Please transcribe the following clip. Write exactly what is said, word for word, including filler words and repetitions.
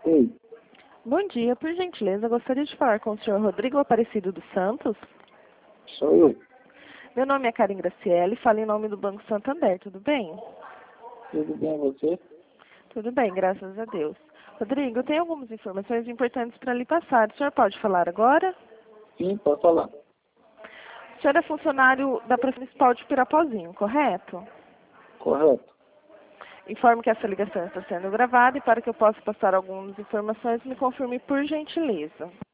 Oi, Bom dia, por gentileza, gostaria de falar com o senhor Rodrigo Aparecido dos Santos. sou eu. Meu nome é Karen Graciele, falo em nome do Banco Santander, tudo bem? Tudo bem você? Tudo bem, graças a Deus. Rodrigo, eu tenho algumas informações importantes para lhe passar. O senhor pode falar agora? Sim, pode falar. O senhor é funcionário da Prefeitura Municipal de Pirapozinho, correto? Correto. Informo que essa ligação está sendo gravada e para que eu possa passar algumas informações, me confirme por gentileza.